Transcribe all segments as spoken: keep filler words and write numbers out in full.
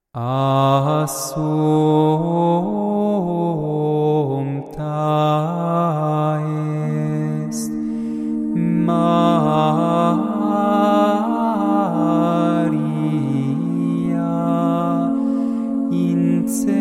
Assumpta est Maria in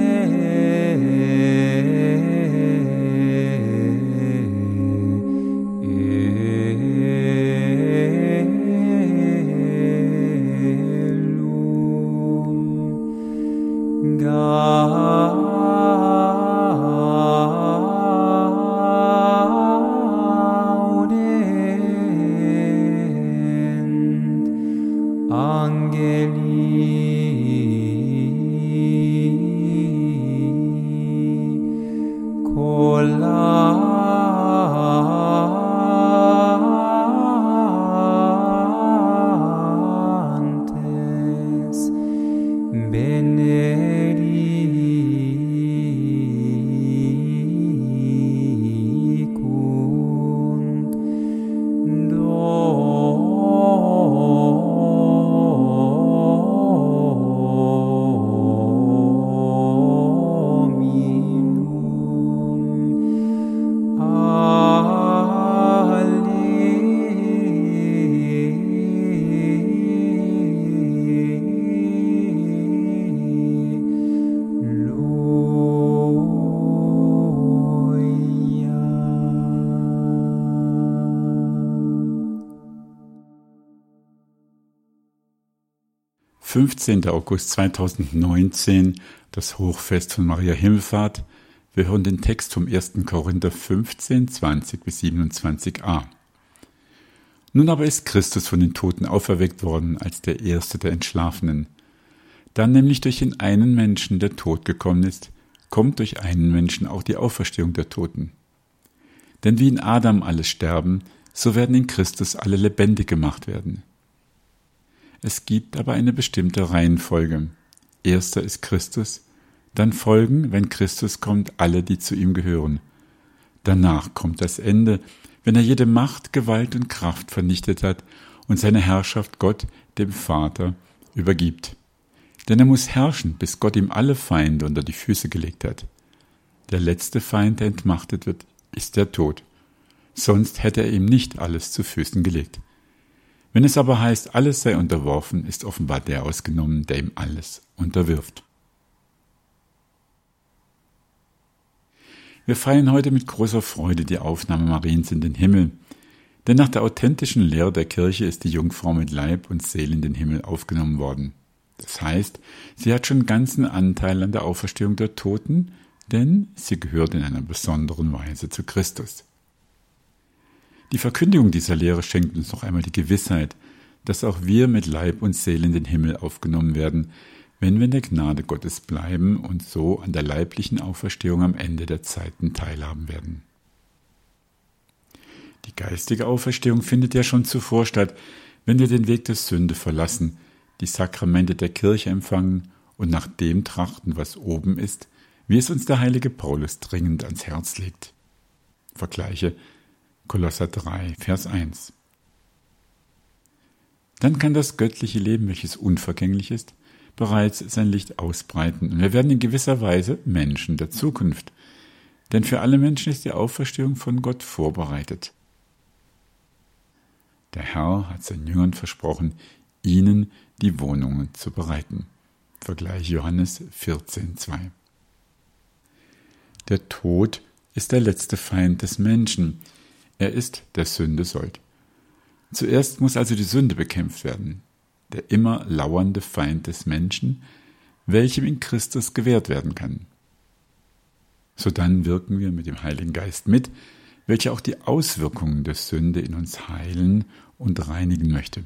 Gaudent Angeli collantes benedicum fünfzehnter August zweitausendneunzehn, das Hochfest von Maria Himmelfahrt. Wir hören den Text vom ersten Korinther fünfzehn, zwanzig bis siebenundzwanzig a. Nun aber ist Christus von den Toten auferweckt worden als der Erste der Entschlafenen. Da nämlich durch den einen Menschen der Tod gekommen ist, kommt durch einen Menschen auch die Auferstehung der Toten. Denn wie in Adam alle sterben, so werden in Christus alle lebendig gemacht werden. Es gibt aber eine bestimmte Reihenfolge. Erster ist Christus, dann folgen, wenn Christus kommt, alle, die zu ihm gehören. Danach kommt das Ende, wenn er jede Macht, Gewalt und Kraft vernichtet hat und seine Herrschaft Gott, dem Vater, übergibt. Denn er muss herrschen, bis Gott ihm alle Feinde unter die Füße gelegt hat. Der letzte Feind, der entmachtet wird, ist der Tod. Sonst hätte er ihm nicht alles zu Füßen gelegt. Wenn es aber heißt, alles sei unterworfen, ist offenbar der ausgenommen, der ihm alles unterwirft. Wir feiern heute mit großer Freude die Aufnahme Mariens in den Himmel, denn nach der authentischen Lehre der Kirche ist die Jungfrau mit Leib und Seele in den Himmel aufgenommen worden. Das heißt, sie hat schon ganzen Anteil an der Auferstehung der Toten, denn sie gehört in einer besonderen Weise zu Christus. Die Verkündigung dieser Lehre schenkt uns noch einmal die Gewissheit, dass auch wir mit Leib und Seele in den Himmel aufgenommen werden, wenn wir in der Gnade Gottes bleiben und so an der leiblichen Auferstehung am Ende der Zeiten teilhaben werden. Die geistige Auferstehung findet ja schon zuvor statt, wenn wir den Weg der Sünde verlassen, die Sakramente der Kirche empfangen und nach dem trachten, was oben ist, wie es uns der heilige Paulus dringend ans Herz legt. Vergleiche Kolosser drei, Vers eins. Dann kann das göttliche Leben, welches unvergänglich ist, bereits sein Licht ausbreiten und wir werden in gewisser Weise Menschen der Zukunft. Denn für alle Menschen ist die Auferstehung von Gott vorbereitet. Der Herr hat seinen Jüngern versprochen, ihnen die Wohnungen zu bereiten. Vergleich Johannes vierzehn, zwei. Der Tod ist der letzte Feind des Menschen. Er ist der Sünde Sold. Zuerst muss also die Sünde bekämpft werden, der immer lauernde Feind des Menschen, welchem in Christus gewährt werden kann. Sodann wirken wir mit dem Heiligen Geist mit, welcher auch die Auswirkungen der Sünde in uns heilen und reinigen möchte.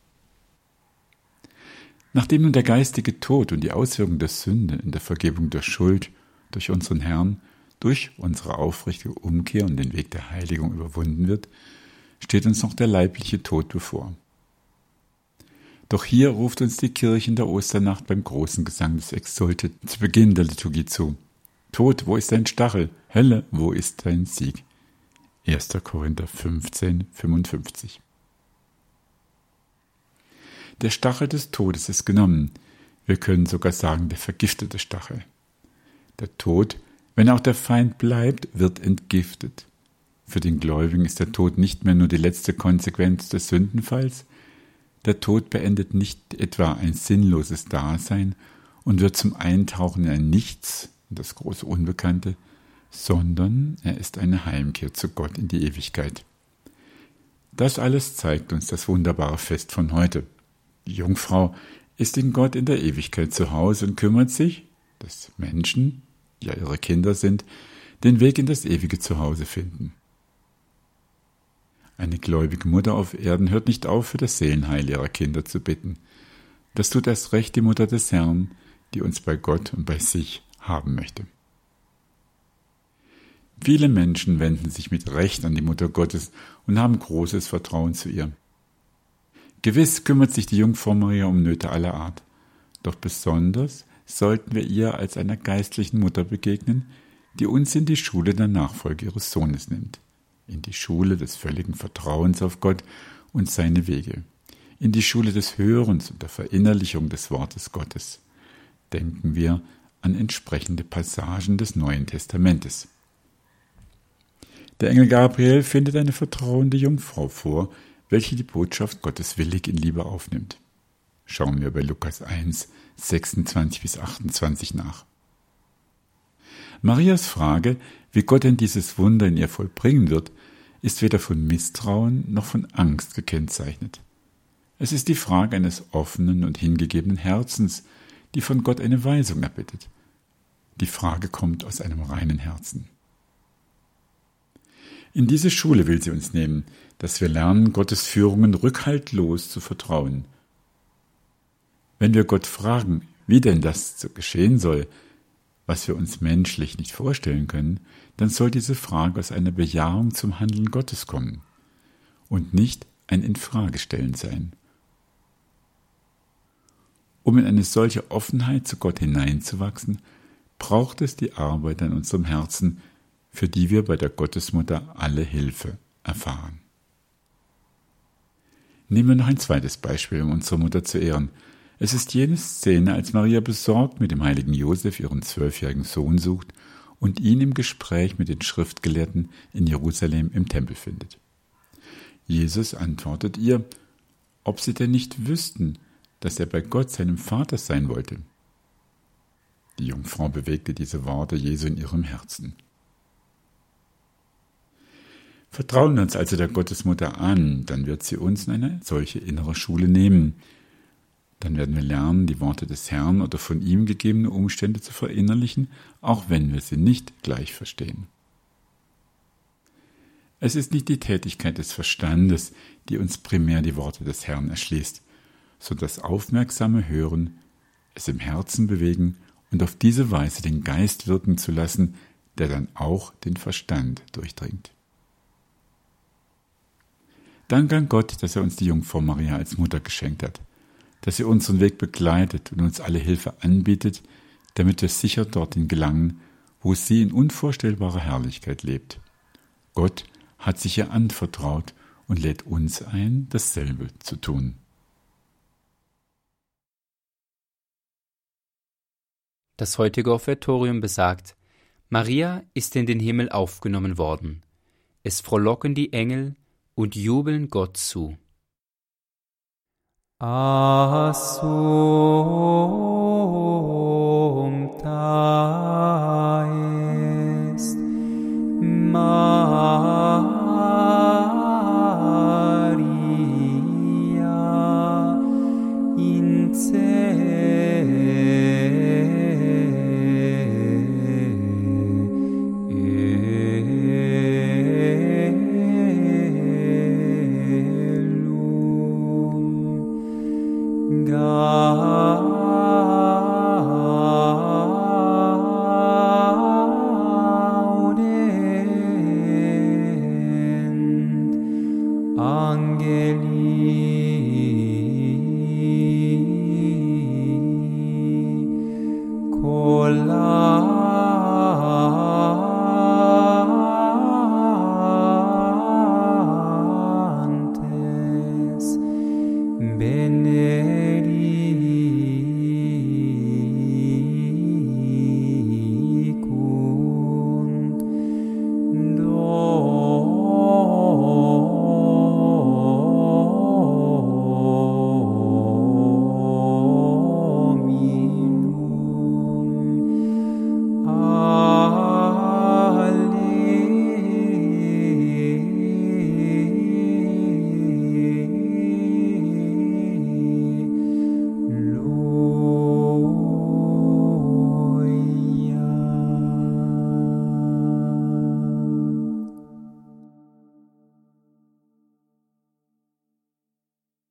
Nachdem nun der geistige Tod und die Auswirkungen der Sünde in der Vergebung der Schuld durch unseren Herrn, durch unsere aufrichtige Umkehr und den Weg der Heiligung überwunden wird, steht uns noch der leibliche Tod bevor. Doch hier ruft uns die Kirche in der Osternacht beim großen Gesang des Exsultet zu Beginn der Liturgie zu. Tod, wo ist dein Stachel? Hölle, wo ist dein Sieg? erster Korinther fünfzehn, fünfundfünfzig. Der Stachel des Todes ist genommen. Wir können sogar sagen, der vergiftete Stachel. Der Tod, wenn auch der Feind bleibt, wird entgiftet. Für den Gläubigen ist der Tod nicht mehr nur die letzte Konsequenz des Sündenfalls. Der Tod beendet nicht etwa ein sinnloses Dasein und wird zum Eintauchen in ein Nichts, das große Unbekannte, sondern er ist eine Heimkehr zu Gott in die Ewigkeit. Das alles zeigt uns das wunderbare Fest von heute. Die Jungfrau ist in Gott in der Ewigkeit zu Hause und kümmert sich, dass Menschen, die ja ihre Kinder sind, den Weg in das ewige Zuhause finden. Eine gläubige Mutter auf Erden hört nicht auf, für das Seelenheil ihrer Kinder zu bitten. Das tut erst recht die Mutter des Herrn, die uns bei Gott und bei sich haben möchte. Viele Menschen wenden sich mit Recht an die Mutter Gottes und haben großes Vertrauen zu ihr. Gewiss kümmert sich die Jungfrau Maria um Nöte aller Art, doch besonders sollten wir ihr als einer geistlichen Mutter begegnen, die uns in die Schule der Nachfolge ihres Sohnes nimmt, in die Schule des völligen Vertrauens auf Gott und seine Wege, in die Schule des Hörens und der Verinnerlichung des Wortes Gottes. Denken wir an entsprechende Passagen des Neuen Testamentes. Der Engel Gabriel findet eine vertrauende Jungfrau vor, welche die Botschaft Gottes willig in Liebe aufnimmt. Schauen wir bei Lukas eins, sechsundzwanzig bis achtundzwanzig nach. Marias Frage, wie Gott denn dieses Wunder in ihr vollbringen wird, ist weder von Misstrauen noch von Angst gekennzeichnet. Es ist die Frage eines offenen und hingegebenen Herzens, die von Gott eine Weisung erbittet. Die Frage kommt aus einem reinen Herzen. In diese Schule will sie uns nehmen, dass wir lernen, Gottes Führungen rückhaltlos zu vertrauen. Wenn wir Gott fragen, wie denn das so geschehen soll, was wir uns menschlich nicht vorstellen können, dann soll diese Frage aus einer Bejahung zum Handeln Gottes kommen und nicht ein Infragestellen sein. Um in eine solche Offenheit zu Gott hineinzuwachsen, braucht es die Arbeit an unserem Herzen, für die wir bei der Gottesmutter alle Hilfe erfahren. Nehmen wir noch ein zweites Beispiel, um unsere Mutter zu ehren. Es ist jene Szene, als Maria besorgt mit dem heiligen Josef ihren zwölfjährigen Sohn sucht und ihn im Gespräch mit den Schriftgelehrten in Jerusalem im Tempel findet. Jesus antwortet ihr, ob sie denn nicht wüssten, dass er bei Gott seinem Vater sein wollte. Die Jungfrau bewegte diese Worte Jesu in ihrem Herzen. Vertrauen wir uns also der Gottesmutter an, dann wird sie uns in eine solche innere Schule nehmen. Dann werden wir lernen, die Worte des Herrn oder von ihm gegebene Umstände zu verinnerlichen, auch wenn wir sie nicht gleich verstehen. Es ist nicht die Tätigkeit des Verstandes, die uns primär die Worte des Herrn erschließt, sondern das aufmerksame Hören, es im Herzen bewegen und auf diese Weise den Geist wirken zu lassen, der dann auch den Verstand durchdringt. Dank an Gott, dass er uns die Jungfrau Maria als Mutter geschenkt hat, dass er unseren Weg begleitet und uns alle Hilfe anbietet, damit wir sicher dorthin gelangen, wo sie in unvorstellbarer Herrlichkeit lebt. Gott hat sich ihr anvertraut und lädt uns ein, dasselbe zu tun. Das heutige Offertorium besagt: Maria ist in den Himmel aufgenommen worden. Es frohlocken die Engel und jubeln Gott zu. Assumpta est Maria in Angeli, colla